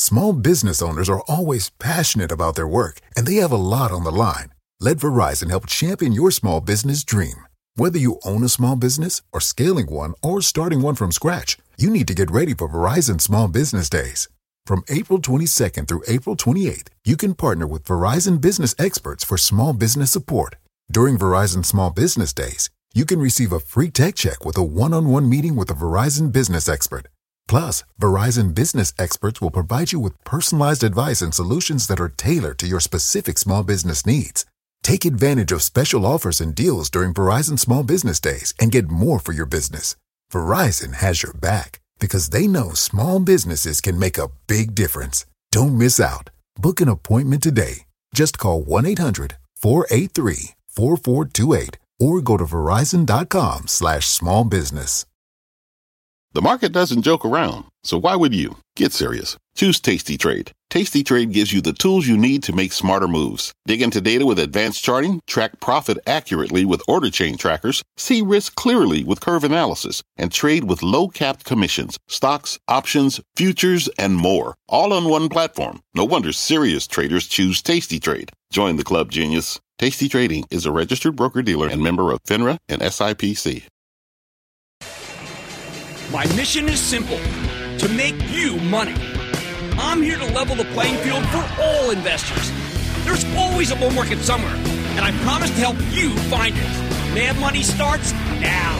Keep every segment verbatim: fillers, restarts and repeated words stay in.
Small business owners are always passionate about their work, and they have a lot on the line. Let Verizon help champion your small business dream. Whether you own a small business or scaling one or starting one from scratch, you need to get ready for Verizon Small Business Days. From April twenty-second through April twenty-eighth, you can partner with Verizon business experts for small business support. During Verizon Small Business Days, you can receive a free tech check with a one-on-one meeting with a Verizon business expert. Plus, Verizon business experts will provide you with personalized advice and solutions that are tailored to your specific small business needs. Take advantage of special offers and deals during Verizon Small Business Days and get more for your business. Verizon has your back because they know small businesses can make a big difference. Don't miss out. Book an appointment today. Just call one eight hundred four eight three four four two eight or go to verizon.com slash small business. The market doesn't joke around, so why would you? Get serious. Choose Tasty Trade. Tasty Trade gives you the tools you need to make smarter moves. Dig into data with advanced charting, track profit accurately with order chain trackers, see risk clearly with curve analysis, and trade with low-capped commissions, stocks, options, futures, and more. All on one platform. No wonder serious traders choose Tasty Trade. Join the club, genius. Tasty Trading is a registered broker-dealer and member of FINRA and S I P C. My mission is simple, to make you money. I'm here to level the playing field for all investors. There's always a bull market somewhere, and I promise to help you find it. Mad Money starts now.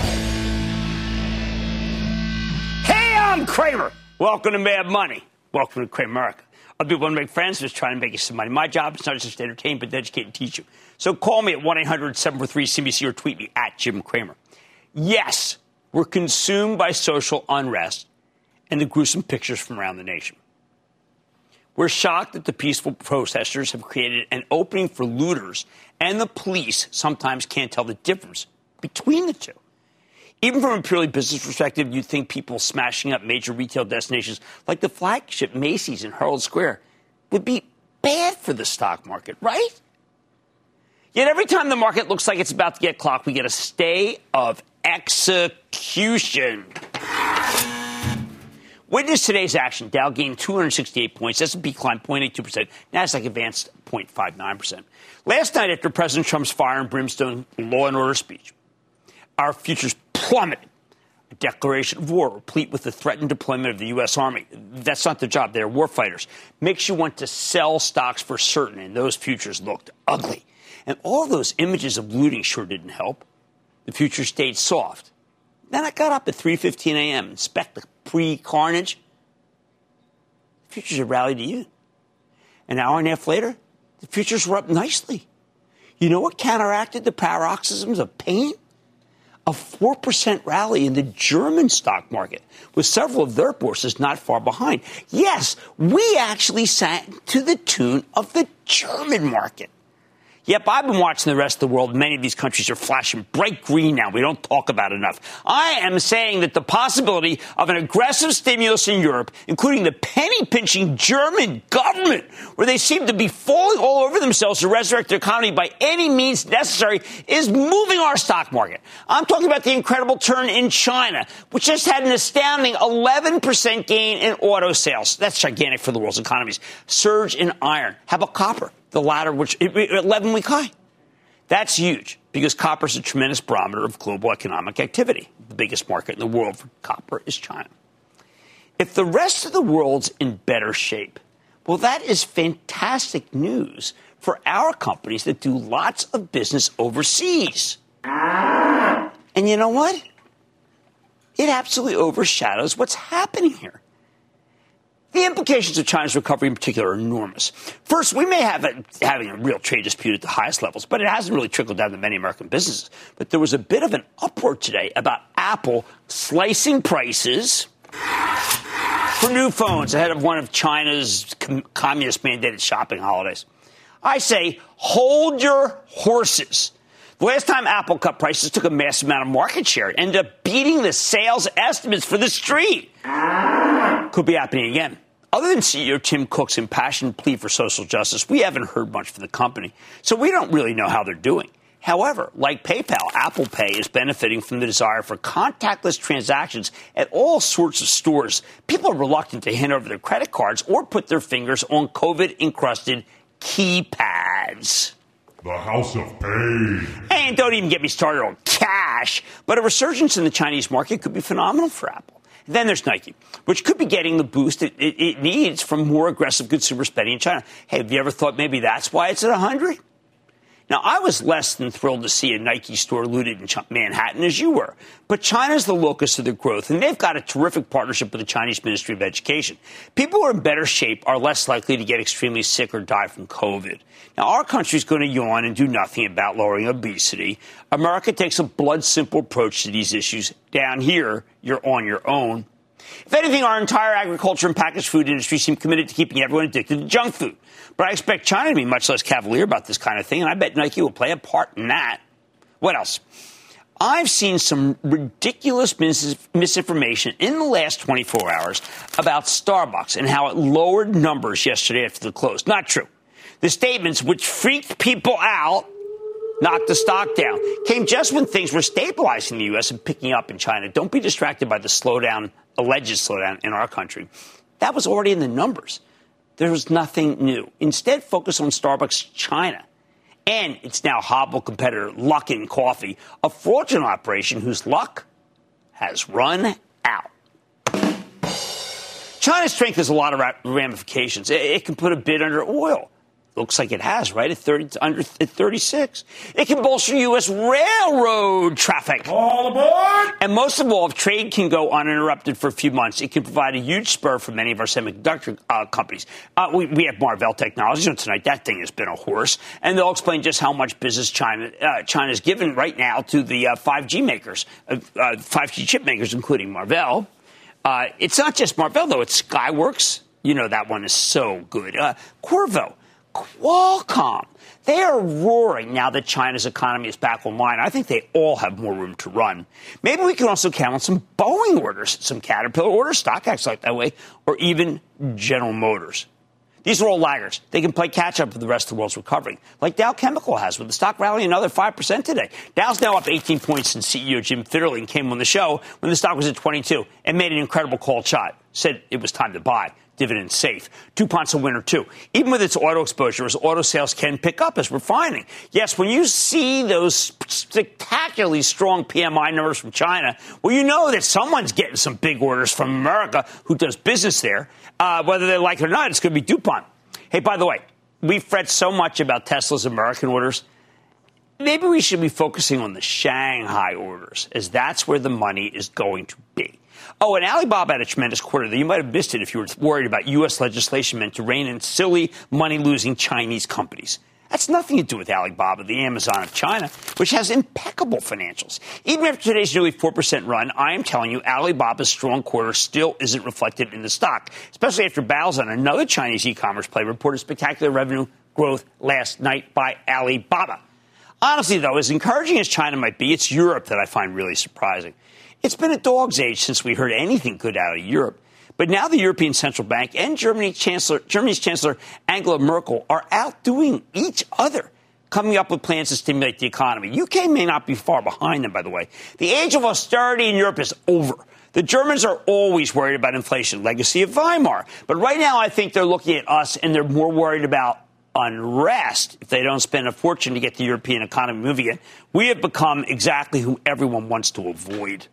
Hey, I'm Kramer. Welcome to Mad Money. Welcome to Kramer America. Other people want to make friends, just trying to make you some money. My job is not just to entertain, but to educate and teach you. So call me at one eight hundred seven four three C B C or tweet me at Jim Kramer. Yes, we're consumed by social unrest and the gruesome pictures from around the nation. We're shocked that the peaceful protesters have created an opening for looters, and the police sometimes can't tell the difference between the two. Even from a purely business perspective, you'd think people smashing up major retail destinations like the flagship Macy's in Herald Square would be bad for the stock market, right? Yet every time the market looks like it's about to get clocked, we get a stay of execution. Witness today's action. Dow gained two hundred sixty-eight points. S and P climbed zero point eight two percent. NASDAQ advanced zero point five nine percent. Last night, after President Trump's fire and brimstone law and order speech, our futures plummeted. A declaration of war, replete with the threatened deployment of the U S. Army. That's not their job. They're war fighters. Makes you want to sell stocks for certain, and those futures looked ugly. And all those images of looting sure didn't help. The future stayed soft. Then I got up at three fifteen a.m. inspect the pre-carnage. The futures had rallied to you. An hour and a half later, the futures were up nicely. You know what counteracted the paroxysms of pain? A four percent rally in the German stock market, with several of their bourses not far behind. Yes, we actually sang to the tune of the German market. Yep, I've been watching the rest of the world. Many of these countries are flashing bright green now. We don't talk about it enough. I am saying that the possibility of an aggressive stimulus in Europe, including the penny-pinching German government, where they seem to be falling all over themselves to resurrect their economy by any means necessary, is moving our stock market. I'm talking about the incredible turn in China, which just had an astounding eleven percent gain in auto sales. That's gigantic for the world's economies. Surge in iron. How about copper? The latter, which eleven-week high. That's huge because copper is a tremendous barometer of global economic activity. The biggest market in the world for copper is China. If the rest of the world's in better shape, well, that is fantastic news for our companies that do lots of business overseas. And you know what? It absolutely overshadows what's happening here. The implications of China's recovery in particular are enormous. First, we may have a, having a real trade dispute at the highest levels, but it hasn't really trickled down to many American businesses. But there was a bit of an upward today about Apple slicing prices for new phones ahead of one of China's com- communist-mandated shopping holidays. I say, hold your horses. The last time Apple cut prices, took a massive amount of market share, and ended up beating the sales estimates for the street. Could be happening again. Other than C E O Tim Cook's impassioned plea for social justice, we haven't heard much from the company, so we don't really know how they're doing. However, like PayPal, Apple Pay is benefiting from the desire for contactless transactions at all sorts of stores. People are reluctant to hand over their credit cards or put their fingers on COVID-encrusted keypads. The house of pain. And don't even get me started on cash, but a resurgence in the Chinese market could be phenomenal for Apple. Then there's Nike, which could be getting the boost it, it, it needs from more aggressive consumer spending in China. Hey, have you ever thought maybe that's why it's at one hundred? Now, I was less than thrilled to see a Nike store looted in Manhattan as you were. But China's the locus of their growth, and they've got a terrific partnership with the Chinese Ministry of Education. People who are in better shape are less likely to get extremely sick or die from COVID. Now, our country's going to yawn and do nothing about lowering obesity. America takes a blood-simple approach to these issues. Down here, you're on your own. If anything, our entire agriculture and packaged food industry seem committed to keeping everyone addicted to junk food. But I expect China to be much less cavalier about this kind of thing, and I bet Nike will play a part in that. What else? I've seen some ridiculous mis- misinformation in the last twenty-four hours about Starbucks and how it lowered numbers yesterday after the close. Not true. The statements, which freaked people out, knocked the stock down, came just when things were stabilizing in the U S and picking up in China. Don't be distracted by the slowdown, alleged slowdown in our country. That was already in the numbers. There was nothing new. Instead, focus on Starbucks China and its now hobble competitor, Luckin Coffee, a fraudulent operation whose luck has run out. China's strength has a lot of ramifications. It can put a bid under oil. Looks like it has, right, at thirty, under at thirty-six. It can bolster U S railroad traffic. All aboard! And most of all, if trade can go uninterrupted for a few months, it can provide a huge spur for many of our semiconductor uh, companies. Uh, we, we have Marvell Technologies, and tonight that thing has been a horse. And they'll explain just how much business China uh, China's given right now to the uh, five G makers, uh, uh, five G chip makers, including Marvell. Uh, it's not just Marvell, though. It's Skyworks. You know that one is so good. Uh, Qorvo. Qualcomm. They are roaring now that China's economy is back online. I think they all have more room to run. Maybe we can also count on some Boeing orders, some Caterpillar orders, stock acts like that way, or even General Motors. These are all laggards. They can play catch-up with the rest of the world's recovering, like Dow Chemical has, with the stock rallying another five percent today. Dow's now up eighteen points since C E O Jim Fitterling came on the show when the stock was at twenty-two and made an incredible call shot. Said it was time to buy. Dividend safe. DuPont's a winner, too. Even with its auto exposure, as auto sales can pick up, as we're finding. Yes, when you see those spectacularly strong P M I numbers from China, well, you know that someone's getting some big orders from America who does business there. Uh, whether they like it or not, it's going to be DuPont. Hey, by the way, we fret so much about Tesla's American orders. Maybe we should be focusing on the Shanghai orders, as that's where the money is going to be. Oh, and Alibaba had a tremendous quarter that you might have missed it if you were worried about U S legislation meant to rein in silly, money-losing Chinese companies. That's nothing to do with Alibaba, the Amazon of China, which has impeccable financials. Even after today's nearly four percent run, I am telling you, Alibaba's strong quarter still isn't reflected in the stock, especially after battles on another Chinese e-commerce play reported spectacular revenue growth last night by Alibaba. Honestly, though, as encouraging as China might be, it's Europe that I find really surprising. It's been a dog's age since we heard anything good out of Europe. But now the European Central Bank and Germany Chancellor, Germany's Chancellor Angela Merkel are outdoing each other, coming up with plans to stimulate the economy. U K may not be far behind them, by the way. The age of austerity in Europe is over. The Germans are always worried about inflation, legacy of Weimar. But right now I think they're looking at us and they're more worried about unrest if they don't spend a fortune to get the European economy moving again. We have become exactly who everyone wants to avoid.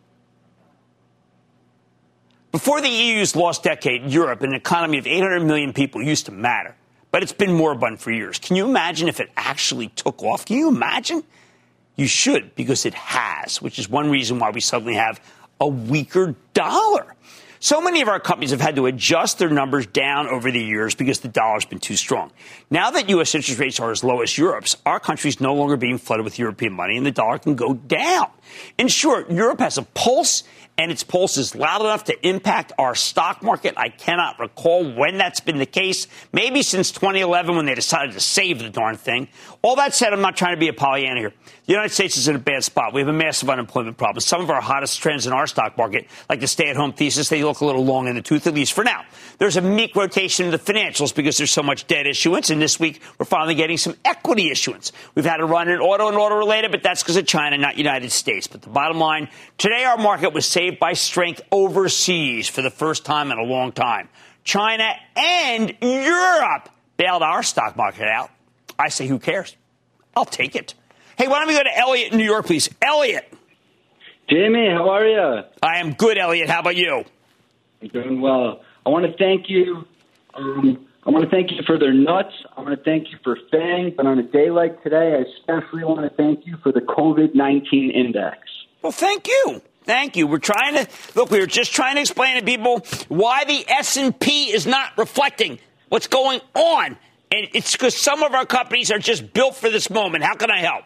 Before the E U's lost decade, Europe, an economy of eight hundred million people, used to matter. But it's been moribund for years. Can you imagine if it actually took off? Can you imagine? You should, because it has, which is one reason why we suddenly have a weaker dollar. So many of our companies have had to adjust their numbers down over the years because the dollar's been too strong. Now that U S interest rates are as low as Europe's, our country's no longer being flooded with European money and the dollar can go down. In short, Europe has a pulse and its pulse is loud enough to impact our stock market. I cannot recall when that's been the case. Maybe since twenty eleven when they decided to save the darn thing. All that said, I'm not trying to be a Pollyanna here. The United States is in a bad spot. We have a massive unemployment problem. Some of our hottest trends in our stock market, like the stay-at-home thesis, they look a little long in the tooth, at least for now. There's a meek rotation in the financials because there's so much debt issuance, and this week we're finally getting some equity issuance. We've had a run in auto and auto-related, but that's because of China, not United States. But the bottom line, today our market was saved by strength overseas for the first time in a long time. China and Europe bailed our stock market out. I say, who cares? I'll take it. Hey, why don't we go to Elliot in New York, please? Elliot. Jimmy, how are you? I am good, Elliot. How about you? I'm doing well. I want to thank you. Um, I want to thank you for their nuts. I want to thank you for FANG. But on a day like today, I especially want to thank you for the COVID nineteen index. Well, thank you. Thank you. We're trying to look. We were just trying to explain to people why the S and P is not reflecting what's going on, and it's because some of our companies are just built for this moment. How can I help?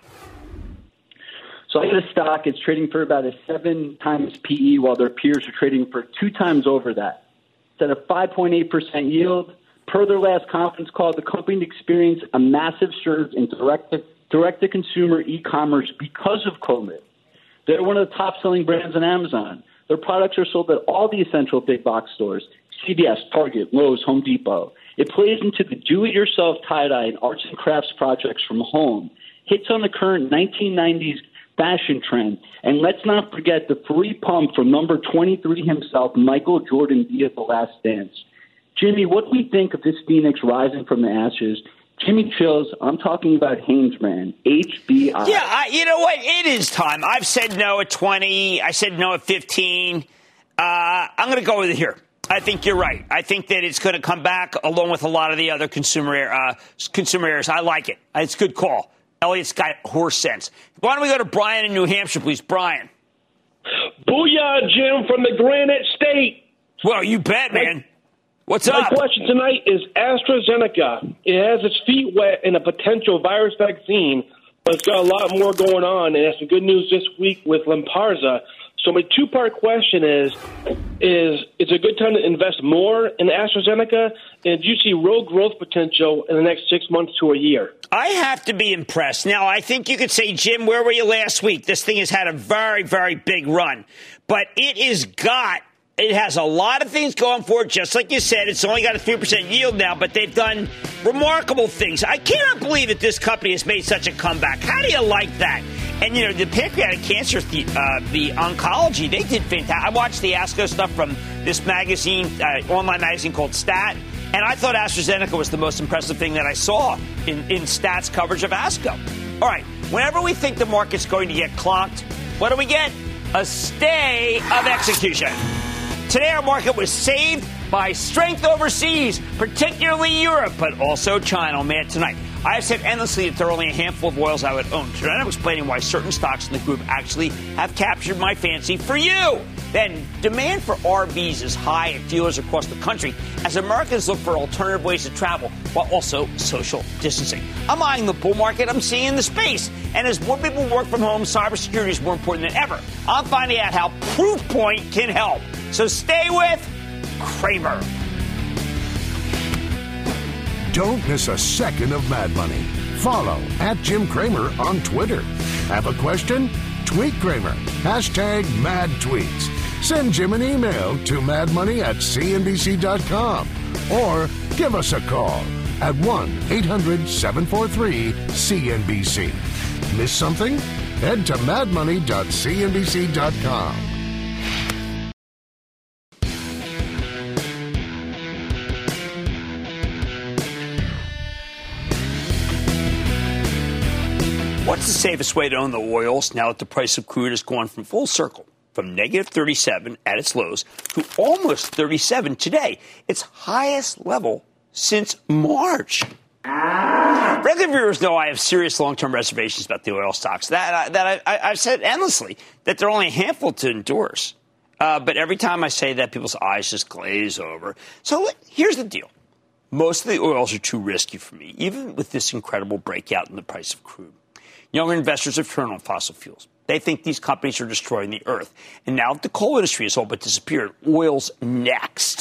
So I get a stock. It's trading for about a seven times P E, while their peers are trading for two times over that. It's at a five point eight percent yield. Per their last conference call, the company experienced a massive surge in direct to, direct-to-consumer e-commerce because of COVID. They're one of the top-selling brands on Amazon. Their products are sold at all the essential big-box stores, C V S, Target, Lowe's, Home Depot. It plays into the do-it-yourself tie-dye and arts and crafts projects from home, hits on the current nineteen nineties fashion trend, and let's not forget the free pump from number twenty-three himself, Michael Jordan via The Last Dance. Jimmy, what do we think of this Phoenix rising from the ashes? Jimmy Chills, I'm talking about Hanesbrand, H B I. Yeah, I, you know what? It is time. I've said no at twenty. I said no at fifteen. Uh, I'm going to go with it here. I think you're right. I think that it's going to come back along with a lot of the other consumer uh, consumer areas. I like it. It's a good call. Elliot's got horse sense. Why don't we go to Brian in New Hampshire, please? Brian. Booyah, Jim, from the Granite State. Well, you bet, man. What's My up? My question tonight is AstraZeneca. It has its feet wet in a potential virus vaccine, but it's got a lot more going on, and has some good news this week with Lynparza. So my two-part question is, is it's a good time to invest more in AstraZeneca, and do you see real growth potential in the next six months to a year? I have to be impressed. Now, I think you could say, Jim, where were you last week? This thing has had a very, very big run, but it has got It has a lot of things going for it. Just like you said, it's only got a three percent yield now, but they've done remarkable things. I cannot believe that this company has made such a comeback. How do you like that? And, you know, the pancreatic cancer, the, uh, the oncology, they did fantastic. I watched the ASCO stuff from this magazine, uh, online magazine called Stat, and I thought AstraZeneca was the most impressive thing that I saw in, in Stat's coverage of ASCO. All right, whenever we think the market's going to get clocked, what do we get? A stay of execution. Today, our market was saved by strength overseas, particularly Europe, but also China. Man, tonight, I have said endlessly that there are only a handful of oils I would own. Tonight, I'm explaining why certain stocks in the group actually have captured my fancy for you. Then, demand for R Vs is high at dealers across the country as Americans look for alternative ways to travel while also social distancing. I'm eyeing the bull market I'm seeing in the space. And as more people work from home, cybersecurity is more important than ever. I'm finding out how Proofpoint can help. So stay with Cramer. Don't miss a second of Mad Money. Follow at Jim Cramer on Twitter. Have a question? Tweet Cramer. Hashtag mad tweets. Send Jim an email to madmoney at c n b c dot com or give us a call at one eight hundred seven four three C N B C. Miss something? Head to mad money dot c n b c dot com. What's the safest way to own the oils now that the price of crude has gone from full circle, from negative thirty-seven at its lows to almost thirty-seven today, its highest level since March? Regular viewers know I have serious long-term reservations about the oil stocks. That, I, that I, I, I've said endlessly, that there are only a handful to endorse. Uh, but every time I say that, people's eyes just glaze over. So here's the deal. Most of the oils are too risky for me, even with this incredible breakout in the price of crude. Younger investors have turned on fossil fuels. They think these companies are destroying the earth. And now that the coal industry has all but disappeared, oil's next.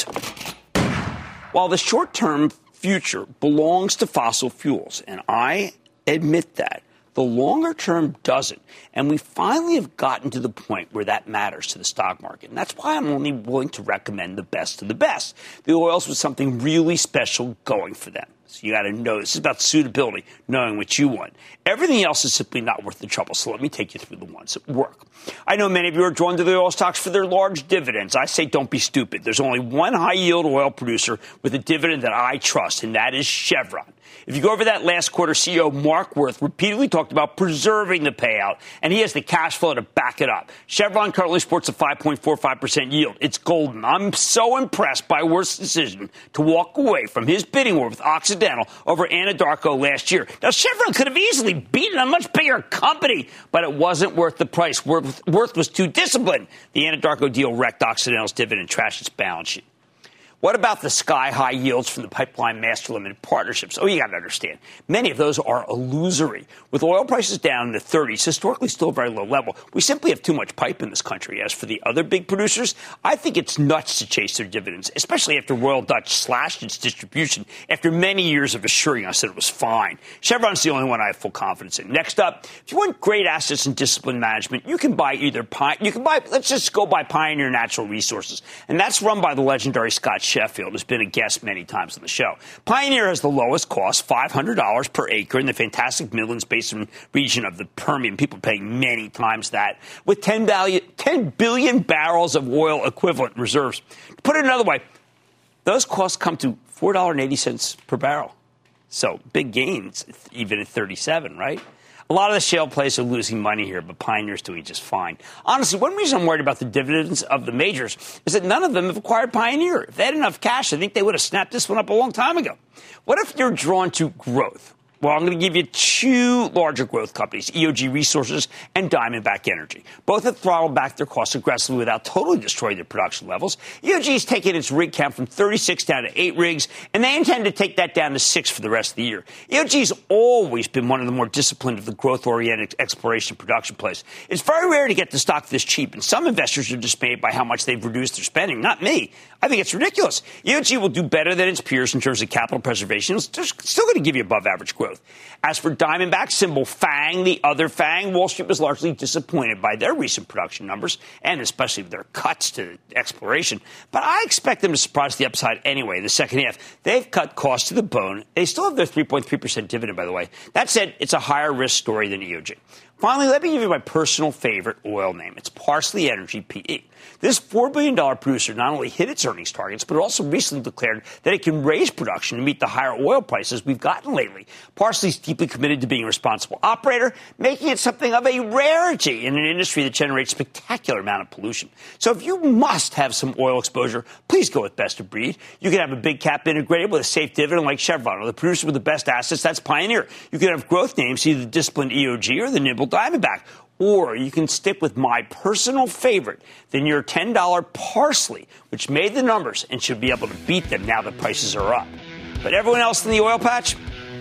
While the short-term future belongs to fossil fuels, and I admit that, the longer term doesn't. And we finally have gotten to the point where that matters to the stock market. And that's why I'm only willing to recommend the best of the best. The oils with something really special going for them. So you got to know this is about suitability, knowing what you want. Everything else is simply not worth the trouble. So let me take you through the ones that work. I know many of you are drawn to the oil stocks for their large dividends. I say don't be stupid. There's only one high-yield oil producer with a dividend that I trust, and that is Chevron. If you go over that last quarter, C E O Mark Wirth repeatedly talked about preserving the payout, and he has the cash flow to back it up. Chevron currently sports a five point four five percent yield. It's golden. I'm so impressed by Wirth's decision to walk away from his bidding war with Occidental over Anadarko last year. Now, Chevron could have easily beaten a much bigger company, but it wasn't worth the price. Wirth, Wirth was too disciplined. The Anadarko deal wrecked Occidental's dividend, trashed its balance sheet. What about the sky-high yields from the pipeline master limited partnerships? Oh, you got to understand. Many of those are illusory. With oil prices down in the thirties, historically still a very low level, we simply have too much pipe in this country. As for the other big producers, I think it's nuts to chase their dividends, especially after Royal Dutch slashed its distribution after many years of assuring us that it was fine. Chevron's the only one I have full confidence in. Next up, if you want great assets and disciplined management, you can buy either Pi- you can buy, let's just go buy Pioneer Natural Resources. And that's run by the legendary Scott Sheffield, has been a guest many times on the show. Pioneer has the lowest cost, five hundred dollars per acre in the fantastic Midlands Basin region of the Permian. People paying many times that, with ten billion barrels of oil equivalent reserves. To put it another way, those costs come to four dollars and eighty cents per barrel. So big gains, even at thirty-seven, right? A lot of the shale plays are losing money here, but Pioneer's doing just fine. Honestly, one reason I'm worried about the dividends of the majors is that none of them have acquired Pioneer. If they had enough cash, I think they would have snapped this one up a long time ago. What if you're drawn to growth? Well, I'm going to give you two larger growth companies, E O G Resources and Diamondback Energy. Both have throttled back their costs aggressively without totally destroying their production levels. E O G is taking its rig count from thirty-six down to eight rigs, and they intend to take that down to six for the rest of the year. E O G has always been one of the more disciplined of the growth-oriented exploration production plays. It's very rare to get the stock this cheap, and some investors are dismayed by how much they've reduced their spending. Not me. I think it's ridiculous. E O G will do better than its peers in terms of capital preservation. It's still going to give you above-average growth. As for Diamondback, symbol FANG, the other FANG, Wall Street was largely disappointed by their recent production numbers, and especially their cuts to exploration. But I expect them to surprise the upside anyway in the second half. They've cut costs to the bone. They still have their three point three percent dividend, by the way. That said, it's a higher risk story than E O G. Finally, let me give you my personal favorite oil name. It's Parsley Energy P E. This four billion dollars producer not only hit its earnings targets, but also recently declared that it can raise production to meet the higher oil prices we've gotten lately. Parsley's deeply committed to being a responsible operator, making it something of a rarity in an industry that generates a spectacular amount of pollution. So if you must have some oil exposure, please go with best of breed. You can have a big cap integrated with a safe dividend like Chevron, or the producer with the best assets, that's Pioneer. You can have growth names, either the disciplined E O G or the nimble Diamondback. Or you can stick with my personal favorite, the near ten dollars Parsley, which made the numbers and should be able to beat them now that prices are up. But everyone else in the oil patch,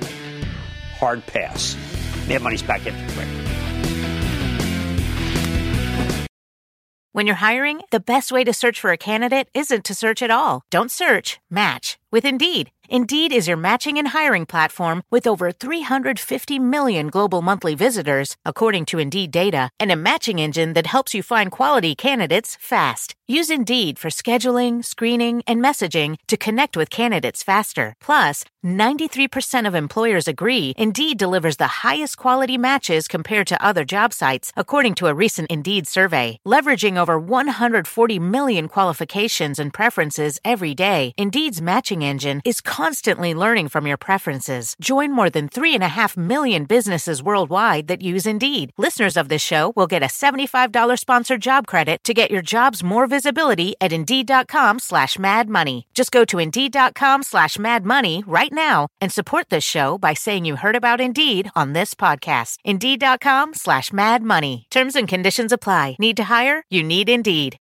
hard pass. Mad Money's back in the break. When you're hiring, the best way to search for a candidate isn't to search at all. Don't search, match with Indeed. Indeed is your matching and hiring platform with over three hundred fifty million global monthly visitors, according to Indeed data, and a matching engine that helps you find quality candidates fast. Use Indeed for scheduling, screening, and messaging to connect with candidates faster. Plus, ninety-three percent of employers agree Indeed delivers the highest quality matches compared to other job sites, according to a recent Indeed survey. Leveraging over one hundred forty million qualifications and preferences every day, Indeed's matching engine is constantly learning from your preferences. Join more than three and a half million businesses worldwide that use Indeed. Listeners of this show will get a seventy-five dollars sponsored job credit to get your jobs more visibility at Indeed.com slash Mad Money. Just go to Indeed.com slash Mad Money right now and support this show by saying you heard about Indeed on this podcast. Indeed.com slash Mad Money. Terms and conditions apply. Need to hire? You need Indeed.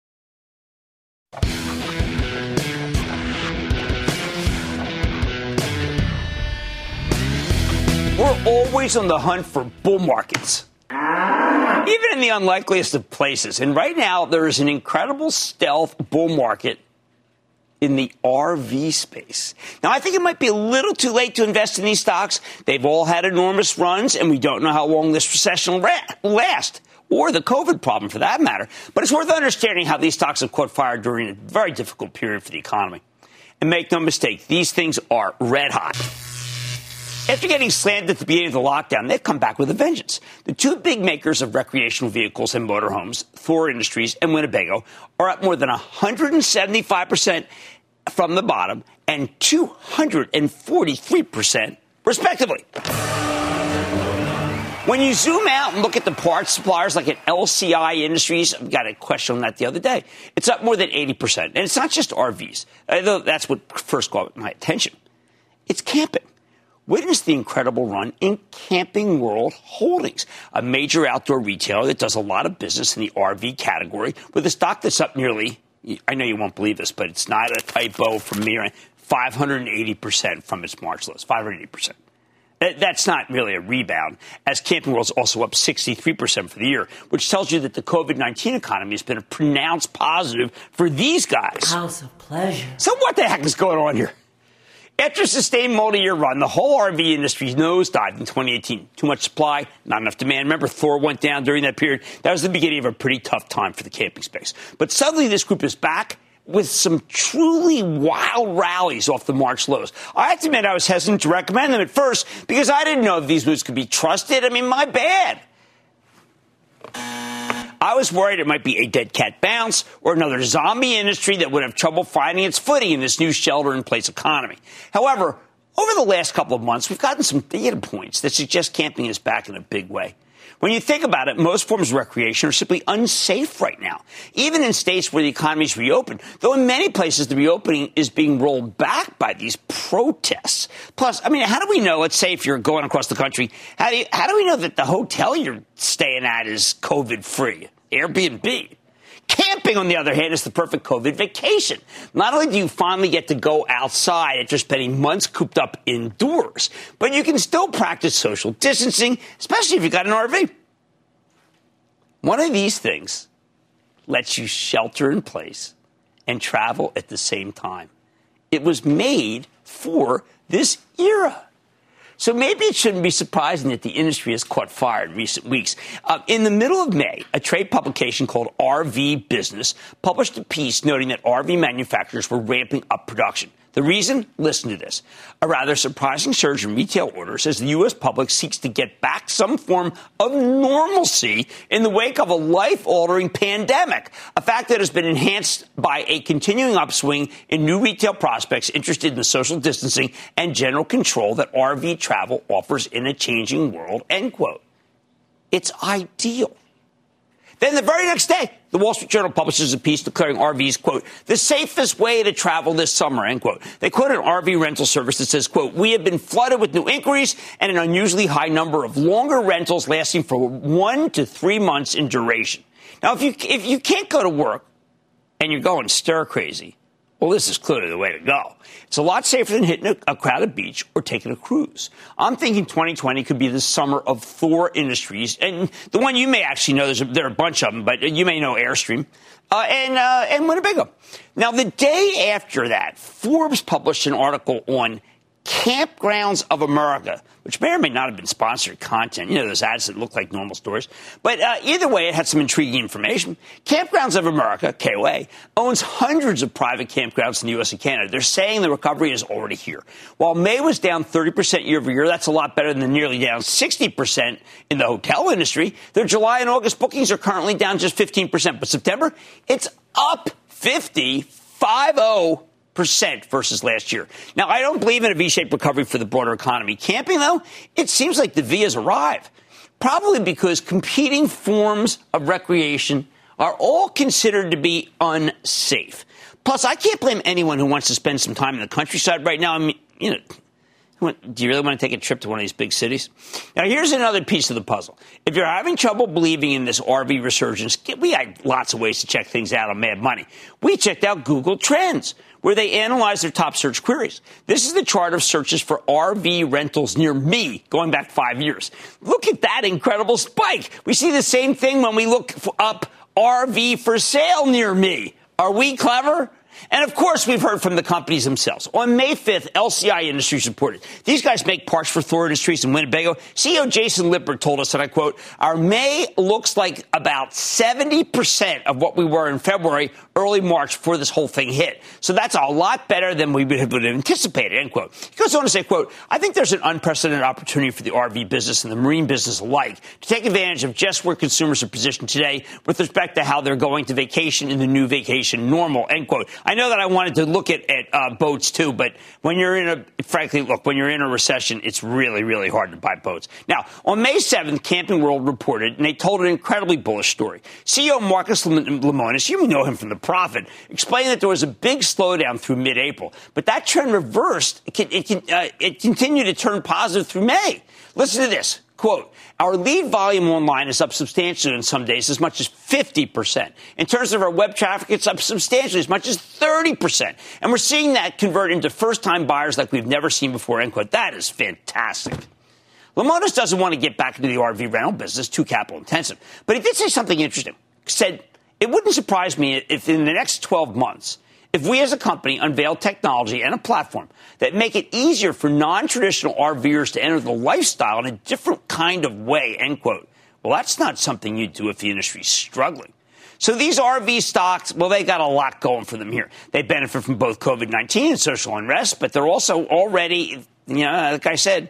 We're always on the hunt for bull markets. even in the unlikeliest of places. And right now, there is an incredible stealth bull market in the R V space. Now, I think it might be a little too late to invest in these stocks. They've all had enormous runs, and we don't know how long this recession will last, or the COVID problem for that matter. But it's worth understanding how these stocks have caught fire during a very difficult period for the economy. And make no mistake, these things are red hot. After getting slammed at the beginning of the lockdown, they've come back with a vengeance. The two big makers of recreational vehicles and motorhomes, Thor Industries and Winnebago, are up more than one hundred seventy-five percent from the bottom and two hundred forty-three percent respectively. When you zoom out and look at the parts suppliers like at L C I Industries, I got a question on that the other day. It's up more than eighty percent. And it's not just R Vs, although that's what first caught my attention. It's camping. Witness the incredible run in Camping World Holdings, a major outdoor retailer that does a lot of business in the R V category, with a stock that's up nearly, I know you won't believe this, but it's not a typo from me, five hundred eighty percent from its March lows, five hundred eighty percent. That's not really a rebound, as Camping World's also up sixty-three percent for the year, which tells you that the COVID nineteen economy has been a pronounced positive for these guys. House of pleasure. So what the heck is going on here? After a sustained multi-year run, the whole R V industry nosedived in twenty eighteen. Too much supply, not enough demand. Remember, Thor went down during that period. That was the beginning of a pretty tough time for the camping space. But suddenly this group is back with some truly wild rallies off the March lows. I have to admit I was hesitant to recommend them at first because I didn't know if these moves could be trusted. I mean, my bad. I was worried it might be a dead cat bounce or another zombie industry that would have trouble finding its footing in this new shelter-in-place economy. However, over the last couple of months, we've gotten some data points that suggest camping is back in a big way. When you think about it, most forms of recreation are simply unsafe right now, even in states where the economy is reopened, though in many places the reopening is being rolled back by these protests. Plus, I mean, how do we know, let's say if you're going across the country, how do, you, how do we know that the hotel you're staying at is COVID-free? Airbnb. Camping, on the other hand, is the perfect COVID vacation. Not only do you finally get to go outside after spending months cooped up indoors, but you can still practice social distancing, especially if you've got an R V. One of these things lets you shelter in place and travel at the same time. It was made for this era. So maybe it shouldn't be surprising that the industry has caught fire in recent weeks. Uh, in the middle of May, a trade publication called R V Business published a piece noting that R V manufacturers were ramping up production. The reason? Listen to this. A rather surprising surge in retail orders as the U S public seeks to get back some form of normalcy in the wake of a life-altering pandemic, a fact that has been enhanced by a continuing upswing in new retail prospects interested in the social distancing and general control that R V travel offers in a changing world, end quote. It's ideal. Then the very next day, the Wall Street Journal publishes a piece declaring R Vs, quote, the safest way to travel this summer, end quote. They quote an R V rental service that says, quote, we have been flooded with new inquiries and an unusually high number of longer rentals lasting for one to three months in duration. Now, if you if you can't go to work and you're going stir crazy, well, this is clearly the way to go. It's a lot safer than hitting a, a crowded beach or taking a cruise. I'm thinking twenty twenty could be the summer of Thor Industries. And the one you may actually know, there's a, there are a bunch of them, but you may know Airstream uh, and, uh, and Winnebago. Now, the day after that, Forbes published an article on Campgrounds of America, which may or may not have been sponsored content. You know, those ads that look like normal stories. But uh, either way, it had some intriguing information. Campgrounds of America, K O A, owns hundreds of private campgrounds in the U S and Canada. They're saying the recovery is already here. While May was down thirty percent year over year, that's a lot better than the nearly down sixty percent in the hotel industry. Their July and August bookings are currently down just fifteen percent. But September, it's up fifty, five oh percent versus last year. Now, I don't believe in a V-shaped recovery for the broader economy. Camping, though, it seems like the V has arrived, probably because competing forms of recreation are all considered to be unsafe. Plus, I can't blame anyone who wants to spend some time in the countryside right now. I mean, you know, do you really want to take a trip to one of these big cities? Now, here's another piece of the puzzle. If you're having trouble believing in this R V resurgence, we had lots of ways to check things out on Mad Money. We checked out Google Trends, where they analyze their top search queries. This is the chart of searches for R V rentals near me going back five years. Look at that incredible spike. We see the same thing when we look up R V for sale near me. Are we clever? And, of course, we've heard from the companies themselves. On May fifth, L C I Industries reported. These guys make parts for Thor Industries in Winnebago. C E O Jason Lippert told us, and I quote, our May looks like about seventy percent of what we were in February, early March, before this whole thing hit. So that's a lot better than we would have anticipated, end quote. He goes on to say, quote, I think there's an unprecedented opportunity for the R V business and the marine business alike to take advantage of just where consumers are positioned today with respect to how they're going to vacation in the new vacation normal, end quote. I know that I wanted to look at, at uh, boats, too, but when you're in a, frankly, look, when you're in a recession, it's really, really hard to buy boats. Now, on May seventh, Camping World reported, and they told an incredibly bullish story. C E O Marcus Lemonis, you know him from The Profit, explained that there was a big slowdown through mid-April, but that trend reversed. It, can, it, can, uh, it continued to turn positive through May. Listen to this. Quote, our lead volume online is up substantially in some days, as much as fifty percent. In terms of our web traffic, it's up substantially, as much as thirty percent. And we're seeing that convert into first-time buyers like we've never seen before, end quote. That is fantastic. Lemonis doesn't want to get back into the R V rental business, too capital intensive. But he did say something interesting. He said, it wouldn't surprise me if in the next twelve months, if we as a company unveil technology and a platform that make it easier for non-traditional RVers to enter the lifestyle in a different kind of way, end quote. Well, that's not something you do if the industry's struggling. So these R V stocks, well, they got a lot going for them here. They benefit from both COVID nineteen and social unrest, but they're also already, you know, like I said,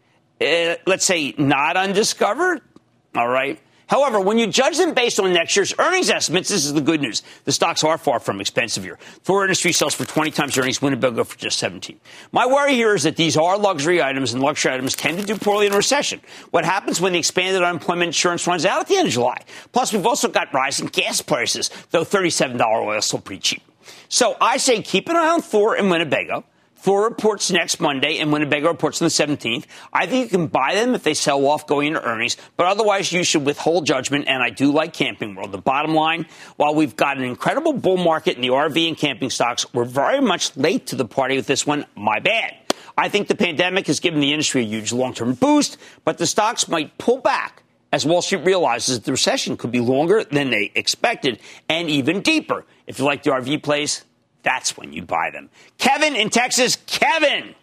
uh, let's say not undiscovered. All right. However, when you judge them based on next year's earnings estimates, this is the good news. The stocks are far from expensive here. Thor Industries sells for twenty times earnings, Winnebago for just seventeen. My worry here is that these are luxury items, and luxury items tend to do poorly in a recession. What happens when the expanded unemployment insurance runs out at the end of July? Plus, we've also got rising gas prices, though thirty-seven dollars oil is still pretty cheap. So I say keep an eye on Thor and Winnebago. Thor reports next Monday, and Winnebago reports on the seventeenth. I think you can buy them if they sell off going into earnings, but otherwise you should withhold judgment, and I do like Camping World. The bottom line, while we've got an incredible bull market in the R V and camping stocks, we're very much late to the party with this one. My bad. I think the pandemic has given the industry a huge long-term boost, but the stocks might pull back as Wall Street realizes that the recession could be longer than they expected and even deeper. If you like the R V plays, that's when you buy them. Kevin in Texas. Kevin.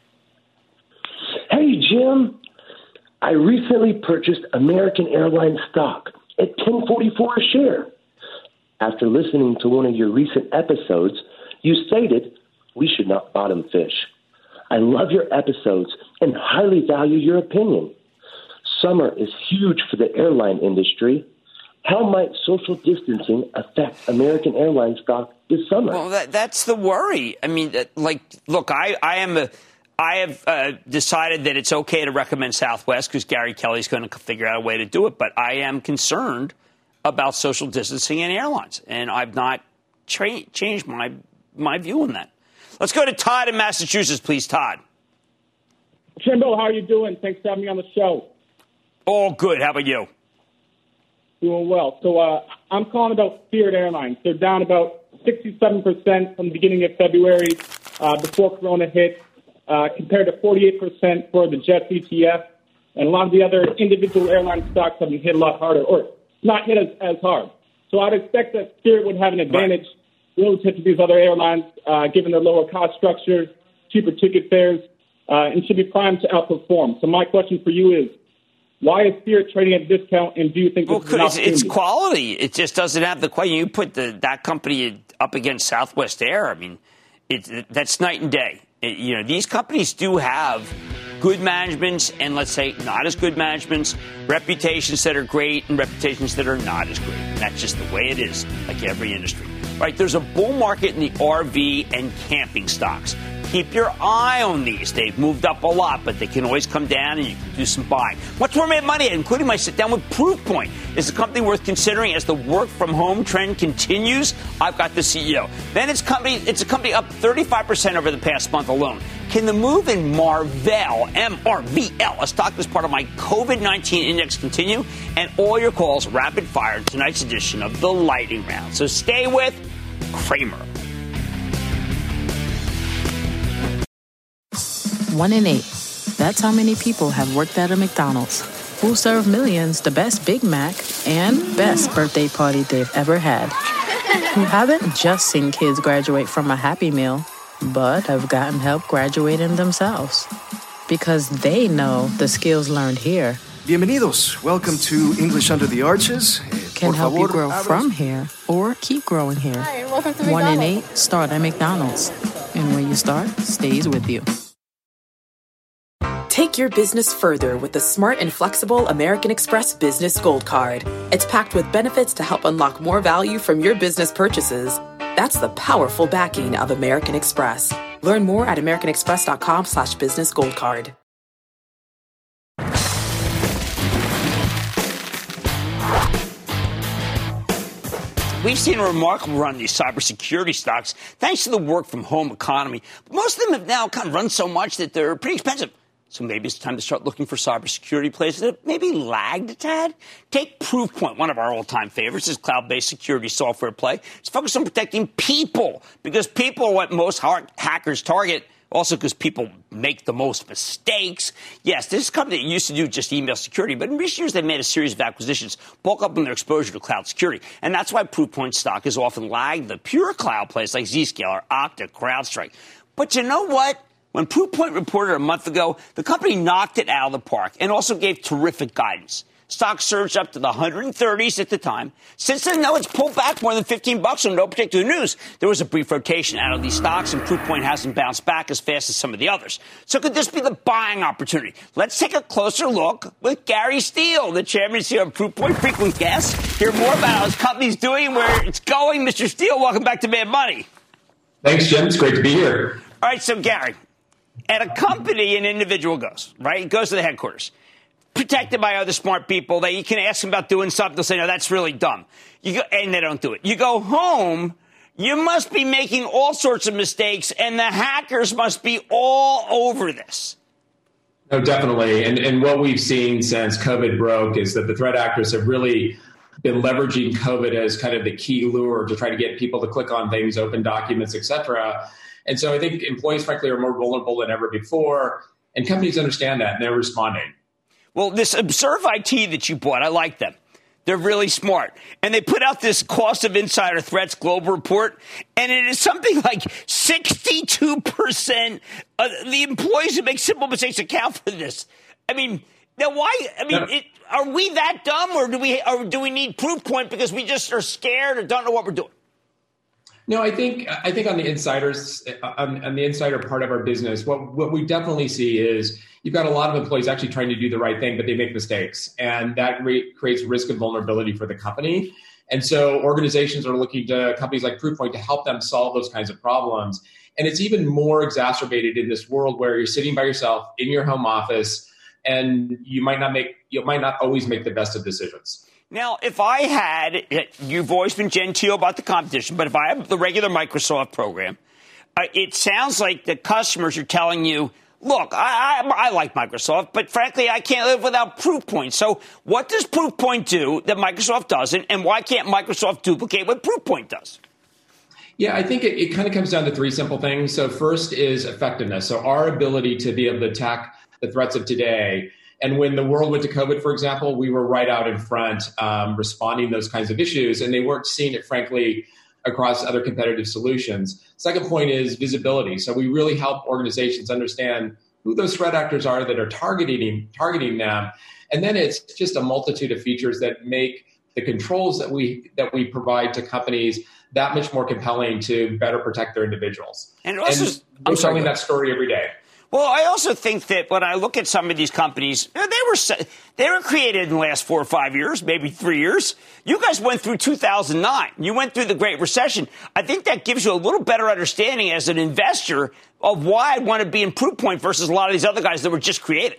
Hey, Jim. I recently purchased American Airlines stock at ten forty-four a share. After listening to one of your recent episodes, you stated we should not bottom fish. I love your episodes and highly value your opinion. Summer is huge for the airline industry. How might social distancing affect American Airlines stock this summer? Well, that, that's the worry. I mean, like, look, I, I am a, I have uh, decided that it's okay to recommend Southwest because Gary Kelly's going to figure out a way to do it. But I am concerned about social distancing in airlines, and I've not tra- changed my my view on that. Let's go to Todd in Massachusetts, please, Todd. Jimbo, how are you doing? Thanks for having me on the show. All good. How about you? Doing well. So uh, I'm calling about Spirit Airlines. They're down about sixty-seven percent from the beginning of February uh, before Corona hit, uh, compared to forty-eight percent for the Jets E T F. And a lot of the other individual airline stocks have been hit a lot harder, or not hit as, as hard. So I'd expect that Spirit would have an advantage right. relative to these other airlines, uh, given their lower cost structure, cheaper ticket fares, uh, and should be primed to outperform. So my question for you is, why is Spirit trading at a discount, and do you think well, this is an opportunity? It's quality. It just doesn't have the quality. You put the, that company up against Southwest Air, I mean, it, it, that's night and day. It, you know, these companies do have good managements and, let's say, not as good managements, reputations that are great and reputations that are not as great. And that's just the way it is, like every industry. Right? There's a bull market in the R V and camping stocks. Keep your eye on these. They've moved up a lot, but they can always come down and you can do some buying. Much more made money, including my sit down with Proofpoint. Is a company worth considering as the work from home trend continues? I've got the C E O. Then it's company. It's a company up thirty-five percent over the past month alone. Can the move in Marvell, M R V L, a stock that's part of my COVID nineteen index, continue? And all your calls rapid fire in tonight's edition of the Lightning Round. So stay with Cramer. One in eight. That's how many people have worked at a McDonald's, who serve millions the best Big Mac and best birthday party they've ever had. Who haven't just seen kids graduate from a Happy Meal, but have gotten help graduating themselves. Because they know the skills learned here Bienvenidos. Welcome to English Under the Arches. Can help you grow from here or keep growing here. Hi, and welcome to One in McDonald's. eight start at McDonald's. And when you start, stays with you. Take your business further with the smart and flexible American Express Business Gold Card. It's packed with benefits to help unlock more value from your business purchases. That's the powerful backing of American Express. Learn more at americanexpress.com slash business gold card. We've seen a remarkable run in these cybersecurity stocks thanks to the work-from-home economy. But most of them have now kind of run so much that they're pretty expensive. So maybe it's time to start looking for cybersecurity plays that maybe lagged a tad. Take Proofpoint, one of our all-time favorites, is cloud-based security software play. It's focused on protecting people because people are what most hackers target. Also because people make the most mistakes. Yes, this company that used to do just email security, but in recent years they've made a series of acquisitions, bulk up on their exposure to cloud security. And that's why Proofpoint stock has often lagged the pure cloud plays like Zscaler, Okta, CrowdStrike. But you know what? When Proofpoint reported a month ago, the company knocked it out of the park and also gave terrific guidance. Stock surged up to the one hundred thirties at the time. Since then, though, it's pulled back more than fifteen bucks on no particular news. There was a brief rotation out of these stocks, and Proofpoint hasn't bounced back as fast as some of the others. So could this be the buying opportunity? Let's take a closer look with Gary Steele, the chairman and C E O of Proofpoint, frequent guest. Hear more about how his company's doing and where it's going. Mister Steele, welcome back to Mad Money. Thanks, Jim. It's great to be here. All right, so Gary, at a company, an individual goes, right? Goes to the headquarters. Protected by other smart people that you can ask them about doing something. They'll say, no, that's really dumb. You go, and they don't do it. You go home, you must be making all sorts of mistakes, and the hackers must be all over this. No, definitely. And, and what we've seen since COVID broke is that the threat actors have really been leveraging COVID as kind of the key lure to try to get people to click on things, open documents, et cetera. And so I think employees, frankly, are more vulnerable than ever before, and companies understand that, and they're responding. Well, this Observe I T that you bought, I like them. They're really smart. And they put out this cost of insider threats global report, and it is something like sixty-two percent of the employees who make simple mistakes account for this. I mean, now why? I mean, it, are we that dumb, or do we, or do we need Proofpoint because we just are scared or don't know what we're doing? No, I think I think on the insiders, on, on the insider part of our business, what what we definitely see is you've got a lot of employees actually trying to do the right thing, but they make mistakes, and that re- creates risk and vulnerability for the company. And so organizations are looking to companies like Proofpoint to help them solve those kinds of problems. And it's even more exacerbated in this world where you're sitting by yourself in your home office, and you might not make you might not always make the best of decisions. Now, if I had, you've always been genteel about the competition, but if I have the regular Microsoft program, uh, it sounds like the customers are telling you, look, I, I, I like Microsoft, but frankly, I can't live without Proofpoint. So what does Proofpoint do that Microsoft doesn't, and why can't Microsoft duplicate what Proofpoint does? Yeah, I think it, it kind of comes down to three simple things. So first is effectiveness. So our ability to be able to attack the threats of today. And when the world went to COVID, for example, we were right out in front um, responding to those kinds of issues, and they weren't seeing it, frankly, across other competitive solutions. Second point is visibility. So we really help organizations understand who those threat actors are that are targeting targeting them. And then it's just a multitude of features that make the controls that we that we provide to companies that much more compelling to better protect their individuals. And also, and we're telling that story every day. Well, I also think that when I look at some of these companies, they were they were created in the last four or five years, maybe three years. You guys went through two thousand nine. You went through the Great Recession. I think that gives you a little better understanding as an investor of why I'd want to be in Proofpoint versus a lot of these other guys that were just created.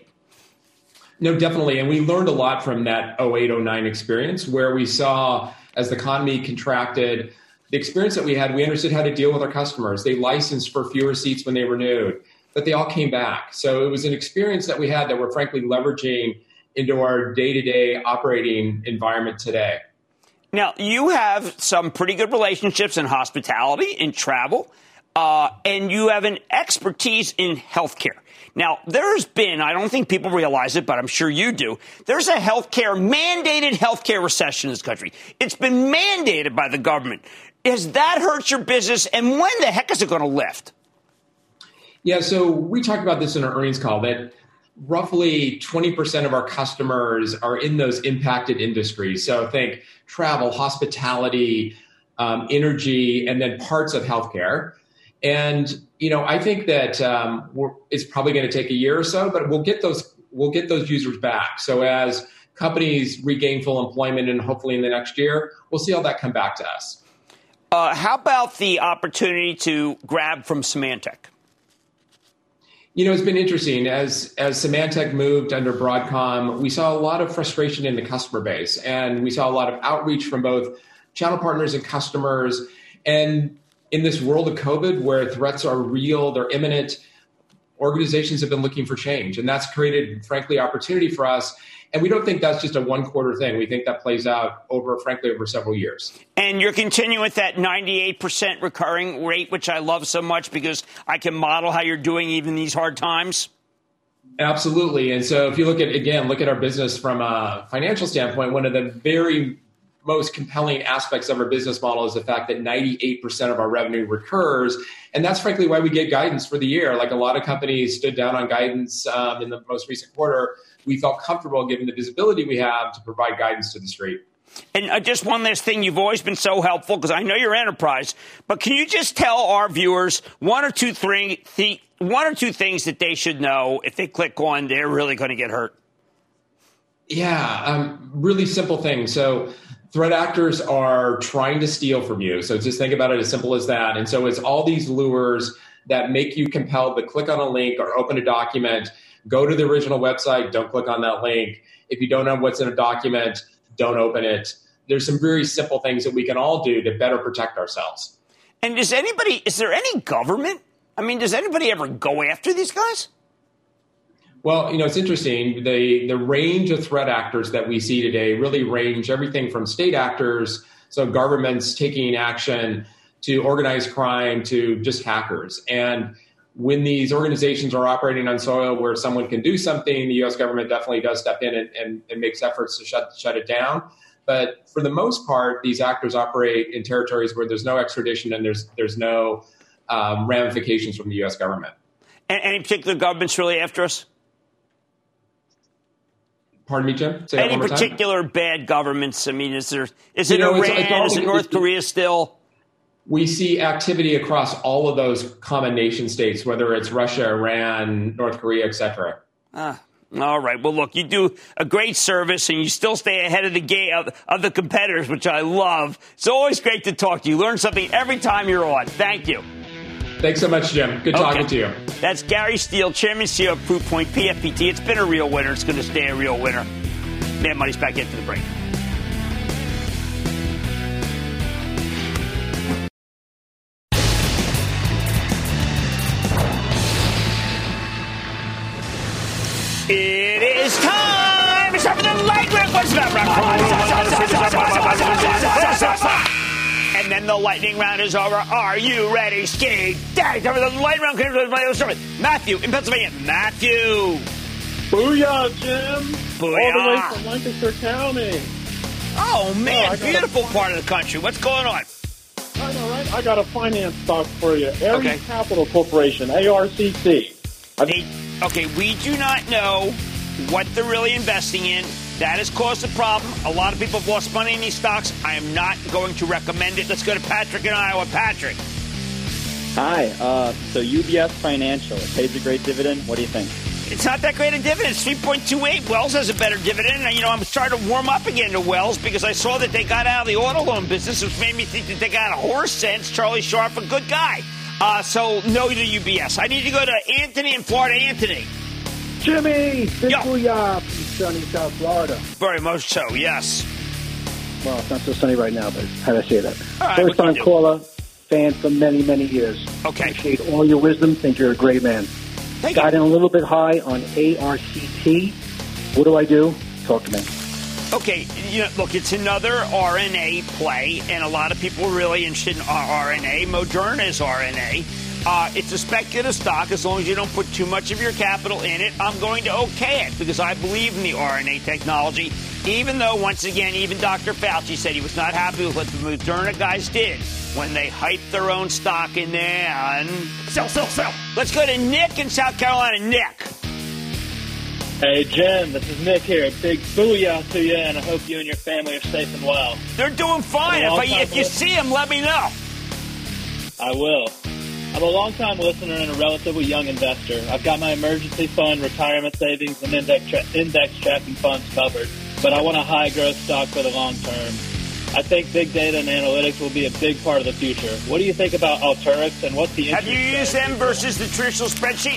No, definitely. And we learned a lot from that oh eight oh nine experience where we saw as the economy contracted, the experience that we had, we understood how to deal with our customers. They licensed for fewer seats when they renewed, but they all came back. So it was an experience that we had that we're frankly leveraging into our day-to-day operating environment today. Now, you have some pretty good relationships in hospitality, in travel. uh, and you have an expertise in healthcare. Now, there's been, I don't think people realize it, but I'm sure you do, there's a healthcare, mandated healthcare recession in this country. It's been mandated by the government. Has that hurt your business, and when the heck is it going to lift? Yeah, so we talked about this in our earnings call, that roughly twenty percent of our customers are in those impacted industries. So think travel, hospitality, um, energy, and then parts of healthcare. And, you know, I think that um, we're, it's probably going to take a year or so, but we'll get those we'll get those users back. So as companies regain full employment and hopefully in the next year, we'll see all that come back to us. Uh, how about the opportunity to grab from Symantec? You know, it's been interesting. As as Symantec moved under Broadcom, we saw a lot of frustration in the customer base, and we saw a lot of outreach from both channel partners and customers. And in this world of COVID, where threats are real, they're imminent, organizations have been looking for change. And that's created, frankly, opportunity for us. And we don't think that's just a one-quarter thing. We think that plays out over, frankly, over several years. And you're continuing with that ninety-eight percent recurring rate, which I love so much because I can model how you're doing even these hard times? Absolutely. And so if you look at, again, look at our business from a financial standpoint, one of the very most compelling aspects of our business model is the fact that ninety-eight percent of our revenue recurs. And that's frankly why we get guidance for the year. Like a lot of companies stood down on guidance um, in the most recent quarter. We felt comfortable, given the visibility we have, to provide guidance to the street. And uh, just one last thing, you've always been so helpful because I know you're enterprise, but can you just tell our viewers one or two, three, th- one or two things that they should know if they click on, they're really going to get hurt? Yeah, um, really simple things. So threat actors are trying to steal from you. So just think about it as simple as that. And so it's all these lures that make you compelled to click on a link or open a document. Go to the original website, don't click on that link. If you don't know what's in a document, don't open it. There's some very simple things that we can all do to better protect ourselves. And does anybody, is there any government? I mean, does anybody ever go after these guys? Well, you know, it's interesting. The, the range of threat actors that we see today really range everything from state actors, so governments taking action, to organized crime, to just hackers. And when these organizations are operating on soil where someone can do something, the U S government definitely does step in and, and, and makes efforts to shut, shut it down. But for the most part, these actors operate in territories where there's no extradition and there's there's no um, ramifications from the U S government. And any particular governments really after us? Pardon me, Jim? Say Any particular time? Bad governments? I mean, is there is it you know, Iran? It's, it's is it North Korea still? We see activity across all of those common nation states, whether it's Russia, Iran, North Korea, et cetera. Ah, all right. Well, look, you do a great service, and you still stay ahead of the game of, of the competitors, which I love. It's always great to talk to you. Learn something every time you're on. Thank you. Thanks so much, Jim. Good talking okay. to you. That's Gary Steele, Chairman and C E O of Proofpoint P F P T. It's been a real winner. It's going to stay a real winner. Mad Money's back into the break. It is time! It's time for the lightning round! What's that round? And then the lightning round is over. Are you ready, Ski? Daddy, time for the lightning round. Matthew in Pennsylvania. Matthew. Booyah, Jim. Booyah. All the way from Lancaster County. Oh, man. Oh, beautiful a... part of the country. What's going on? I know, right? I got a finance stock for you. Ares okay. Capital Corporation, A R C C. They, okay, we do not know what they're really investing in. That has caused a problem. A lot of people have lost money in these stocks. I am not going to recommend it. Let's go to Patrick in Iowa. Patrick. Hi. Uh, so U B S Financial, it pays a great dividend. What do you think? It's not that great a dividend. It's three point two eight. Wells has a better dividend. And, you know, I'm starting to warm up again to Wells because I saw that they got out of the auto loan business, which made me think that they got a horse sense. Charlie Sharp, a good guy. Uh, so, no to U B S. I need to go to Anthony in Florida. Anthony. Jimmy, big booyah from sunny South Florida. Very much so, yes. Well, it's not so sunny right now, but how do I say that? All right, First time caller, fan for many, many years. Okay. Appreciate all your wisdom. Think you're a great man. Thank Got you. in a little bit high on A R C T. What do I do? Talk to me. Okay, you know, look, it's another R N A play, and a lot of people are really interested in R N A. Moderna is R N A. Uh, it's a speculative stock. As long as you don't put too much of your capital in it, I'm going to okay it because I believe in the R N A technology, even though, once again, even Doctor Fauci said he was not happy with what the Moderna guys did when they hyped their own stock in there. And sell, sell, sell. Let's go to Nick in South Carolina. Nick. Hey, Jim, this is Nick here. Big booyah to you, and I hope you and your family are safe and well. They're doing fine. If, I, if you see them, let me know. I will. I'm a long-time listener and a relatively young investor. I've got my emergency fund, retirement savings, and index, tra- index tracking funds covered, but I want a high-growth stock for the long term. I think big data and analytics will be a big part of the future. What do you think about Alteryx, and what's the Have you used them versus the traditional spreadsheet?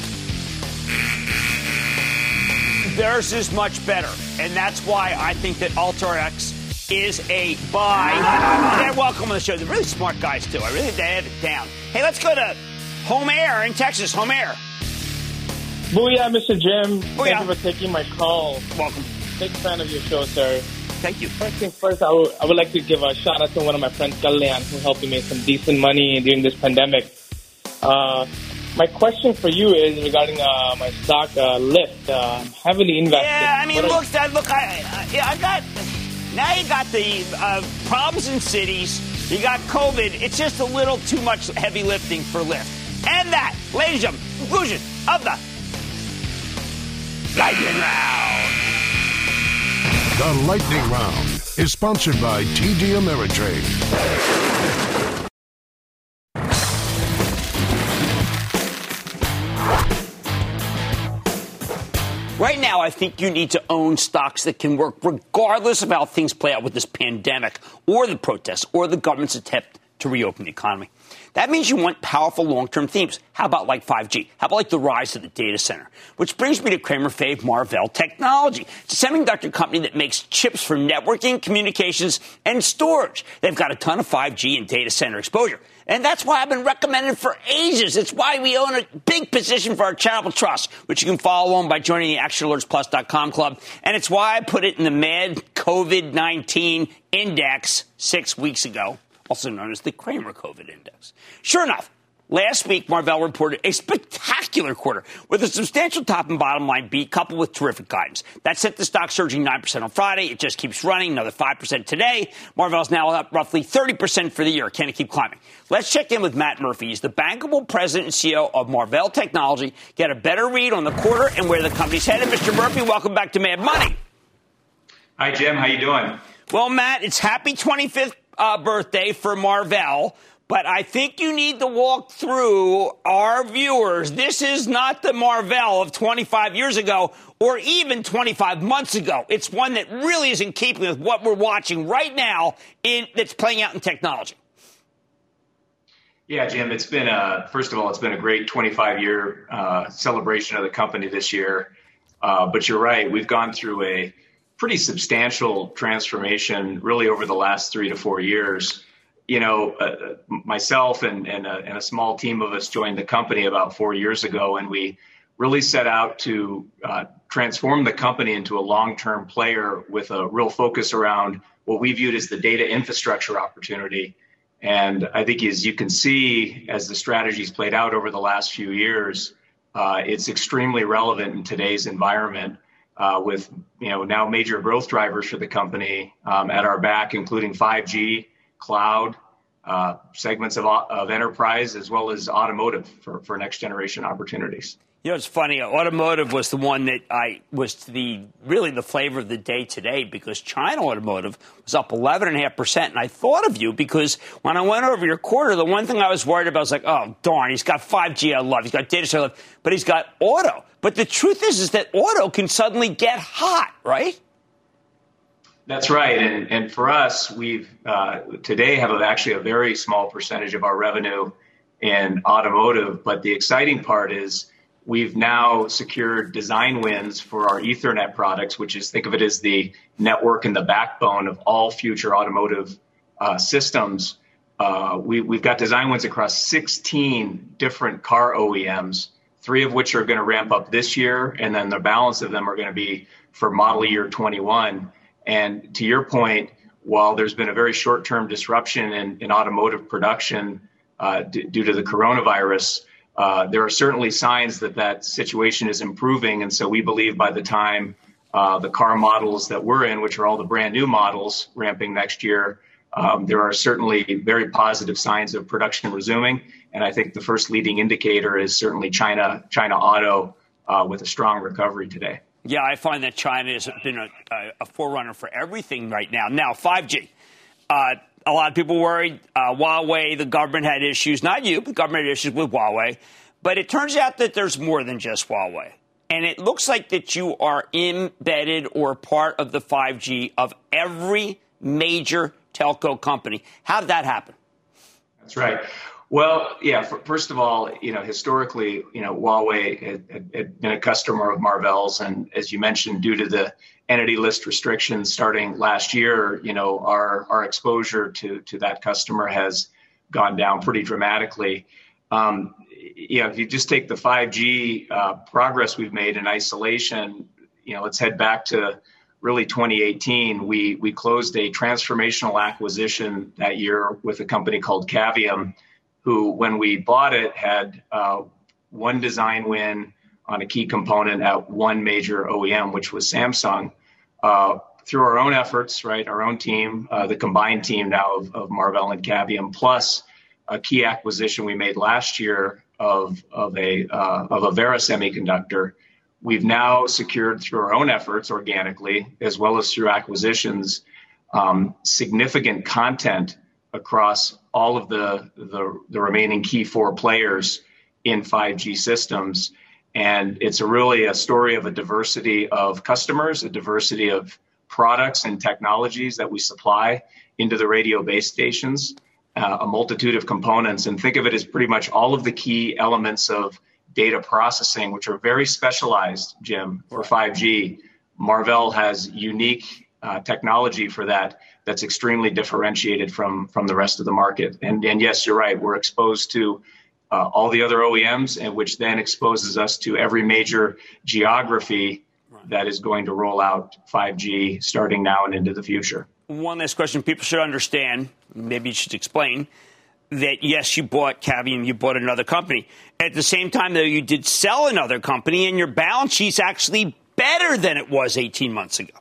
Theirs is much better, and that's why I think that Alteryx is a buy. They're welcome on the show. They're really smart guys, too. I really they had it down. Hey, let's go to Home Air in Texas. Home Air. Booyah, Mister Jim. Booyah. Thank you for taking my call. Welcome. Big fan of your show, sir. Thank you. First thing first, I would, I would like to give a shout out to one of my friends, Kalyan, who helped me make some decent money during this pandemic. Uh, my question for you is regarding uh, my stock, uh, Lyft. Uh, I'm heavily invested. Yeah, I mean, What look, I, look, I, I, I got, now you got the uh, problems in cities. You got COVID. It's just a little too much heavy lifting for Lyft. And that, ladies and gentlemen, conclusion of the Lightning Round. The Lightning Round is sponsored by T D Ameritrade. Right now, I think you need to own stocks that can work regardless of how things play out with this pandemic or the protests or the government's attempt to reopen the economy. That means you want powerful long-term themes. How about like five G? How about like the rise of the data center? Which brings me to Cramer fave Marvell Technology. It's a semiconductor company that makes chips for networking, communications, and storage. They've got a ton of five G and data center exposure. And that's why I've been recommending for ages. It's why we own a big position for our charitable trust, which you can follow on by joining the action alerts plus dot com club. And it's why I put it in the Mad COVID nineteen index six weeks ago, also known as the Cramer COVID index. Sure enough, last week, Marvell reported a spectacular quarter with a substantial top and bottom line beat coupled with terrific guidance. That sent the stock surging nine percent on Friday. It just keeps running, another five percent today. Marvell's now up roughly thirty percent for the year. Can it keep climbing? Let's check in with Matt Murphy. He's the bankable president and C E O of Marvell Technology. Get a better read on the quarter and where the company's headed. Mister Murphy, welcome back to Mad Money. Hi, Jim. How you doing? Well, Matt, it's happy twenty-fifth uh, birthday for Marvell. But I think you need to walk through our viewers. This is not the Marvell of twenty-five years ago or even twenty-five months ago. It's one that really is in keeping with what we're watching right now in that's playing out in technology. Yeah, Jim, it's been a, first of all, it's been a great twenty-five year uh, celebration of the company this year. Uh, but you're right. We've gone through a pretty substantial transformation really over the last three to four years. You know, uh, myself and, and, a, and a small team of us joined the company about four years ago, and we really set out to uh, transform the company into a long-term player with a real focus around what we viewed as the data infrastructure opportunity. And I think as you can see, as the strategy's played out over the last few years, uh, it's extremely relevant in today's environment uh, with, you know, now major growth drivers for the company um, at our back, including five G, cloud, uh, segments of, of enterprise, as well as automotive for, for next generation opportunities. You know, it's funny. Automotive was the one that I was the really the flavor of the day today because China automotive was up eleven point five percent. And I thought of you because when I went over your quarter, the one thing I was worried about was like, oh, darn, he's got five G I love. He's got data center I love, but he's got auto. But the truth is, is that auto can suddenly get hot, right? That's right. And, and for us, we've uh, today have actually a very small percentage of our revenue in automotive. But the exciting part is we've now secured design wins for our Ethernet products, which is, think of it as the network and the backbone of all future automotive uh, systems. Uh, we, we've got design wins across sixteen different car O E Ms, three of which are going to ramp up this year. And then the balance of them are going to be for model year twenty-one. And to your point, while there's been a very short-term disruption in, in automotive production, uh, d- due to the coronavirus. Uh, there are certainly signs that that situation is improving. And so we believe by the time uh, the car models that we're in, which are all the brand new models ramping next year, um, there are certainly very positive signs of production resuming. And I think the first leading indicator is certainly China, China Auto uh, with a strong recovery today. Yeah, I find that China has been a, a forerunner for everything right now. Now, five G. Uh, a lot of people worried uh, Huawei, the government had issues. Not you, but the government had issues with Huawei. But it turns out that there's more than just Huawei. And it looks like that you are embedded or part of the five G of every major telco company. How did that happen? That's right. Well, yeah, for, first of all, you know, historically, you know, Huawei had, had, had been a customer of Marvell's. And as you mentioned, due to the entity list restrictions starting last year, you know, our, our exposure to, to that customer has gone down pretty dramatically. Um, you know, if you just take the five G uh, progress we've made in isolation, you know, let's head back to really twenty eighteen. We, we closed a transformational acquisition that year with a company called Cavium, who, when we bought it, had uh, one design win on a key component at one major O E M, which was Samsung. Uh, through our own efforts, right, our own team, uh, the combined team now of, of Marvell and Cavium, plus a key acquisition we made last year of of a uh, of Avera Semiconductor, we've now secured through our own efforts organically, as well as through acquisitions, um, significant content across all of the, the the remaining key four players in five G systems. And it's a really a story of a diversity of customers, a diversity of products and technologies that we supply into the radio base stations, uh, a multitude of components. And think of it as pretty much all of the key elements of data processing, which are very specialized, Jim, for five G. Marvell has unique uh, technology for that that's extremely differentiated from, from the rest of the market. And, and yes, you're right, we're exposed to Uh, all the other O E Ms, and which then exposes us to every major geography that is going to roll out five G starting now and into the future. One last question people should understand, maybe you should explain, that yes, you bought Cavium, you bought another company. At the same time, though, you did sell another company, and your balance sheet's actually better than it was eighteen months ago.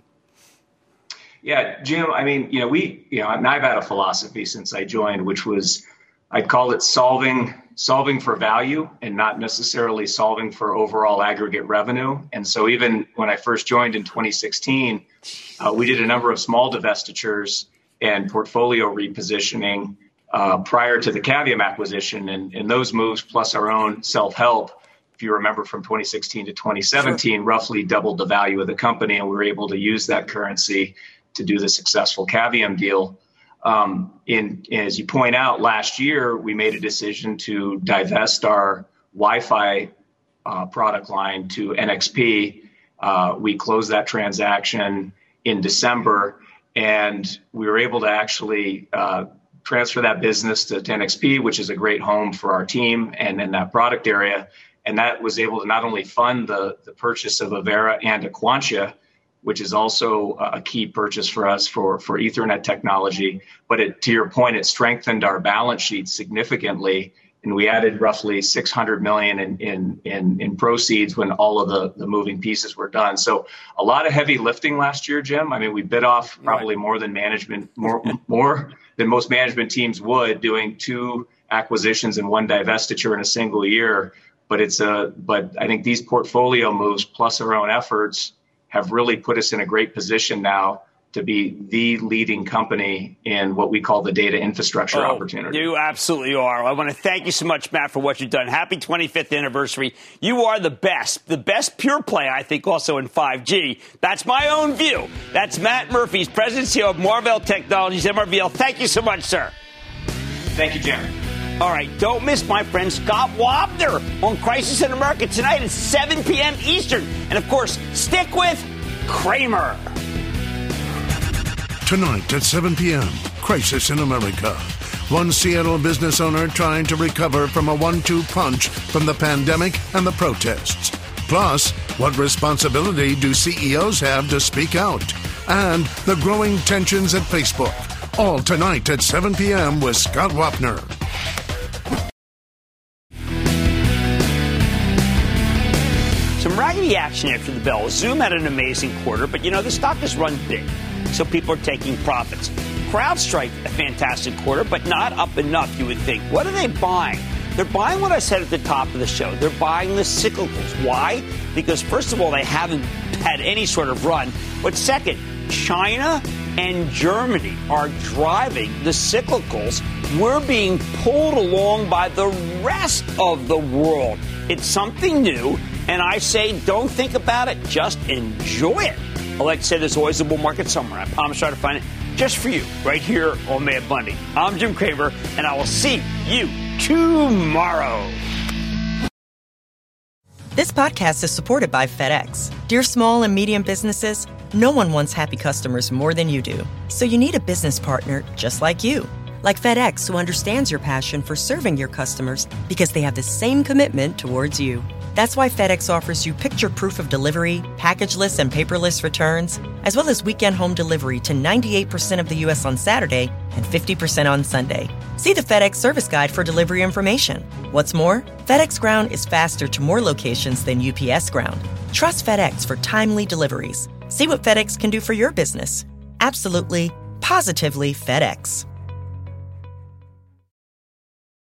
Yeah, Jim, I mean, you know, we, you know, and I've had a philosophy since I joined, which was, I'd call it solving solving for value and not necessarily solving for overall aggregate revenue. And so even when I first joined in twenty sixteen, uh, we did a number of small divestitures and portfolio repositioning uh, prior to the Cavium acquisition. And, and those moves, plus our own self-help, if you remember from twenty sixteen to twenty seventeen, sure, roughly doubled the value of the company. And we were able to use that currency to do the successful Cavium deal. Um, in, as you point out, last year, we made a decision to divest our Wi-Fi uh, product line to N X P. Uh, we closed that transaction in December, and we were able to actually uh, transfer that business to, to N X P, which is a great home for our team and in that product area. And that was able to not only fund the, the purchase of Avera and Aquantia, which is also a key purchase for us for, for Ethernet technology. But it, to your point, it strengthened our balance sheet significantly, and we added roughly six hundred million dollars in, in, in, in proceeds when all of the, the moving pieces were done. So a lot of heavy lifting last year, Jim. I mean, we bit off probably more than management, more, more than most management teams would, doing two acquisitions and one divestiture in a single year. But it's a, but I think these portfolio moves plus our own efforts have really put us in a great position now to be the leading company in what we call the data infrastructure oh, opportunity. You absolutely are. I want to thank you so much, Matt, for what you've done. Happy twenty-fifth anniversary. You are the best, the best pure play, I think, also in five G. That's my own view. That's Matt Murphy, President and C E O of Marvell Technologies, M R V L. Thank you so much, sir. Thank you, Jim. All right, don't miss my friend Scott Wapner on Crisis in America tonight at seven p.m. Eastern. And, of course, stick with Cramer. Tonight at seven p.m., Crisis in America. One Seattle business owner trying to recover from a one two punch from the pandemic and the protests. Plus, what responsibility do C E Os have to speak out? And the growing tensions at Facebook. All tonight at seven p.m. with Scott Wapner. reaction after the bell. Zoom had an amazing quarter, but, you know, the stock has run big, so people are taking profits. CrowdStrike, a fantastic quarter, but not up enough, you would think. What are they buying? They're buying what I said at the top of the show. They're buying the cyclicals. Why? Because, first of all, they haven't had any sort of run. But second, China and Germany are driving the cyclicals. We're being pulled along by the rest of the world. It's something new, and I say don't think about it, just enjoy it. I like to say there's always a bull market somewhere. I promise I'll try to find it just for you right here on Mad Money. I'm Jim Cramer, and I will see you tomorrow. This podcast is supported by FedEx. Dear small and medium businesses, no one wants happy customers more than you do. So you need a business partner just like you. Like FedEx, who understands your passion for serving your customers because they have the same commitment towards you. That's why FedEx offers you picture proof of delivery, packageless and paperless returns, as well as weekend home delivery to ninety-eight percent of the U S on Saturday and fifty percent on Sunday. See the FedEx service guide for delivery information. What's more, FedEx Ground is faster to more locations than U P S Ground. Trust FedEx for timely deliveries. See what FedEx can do for your business. Absolutely, positively FedEx.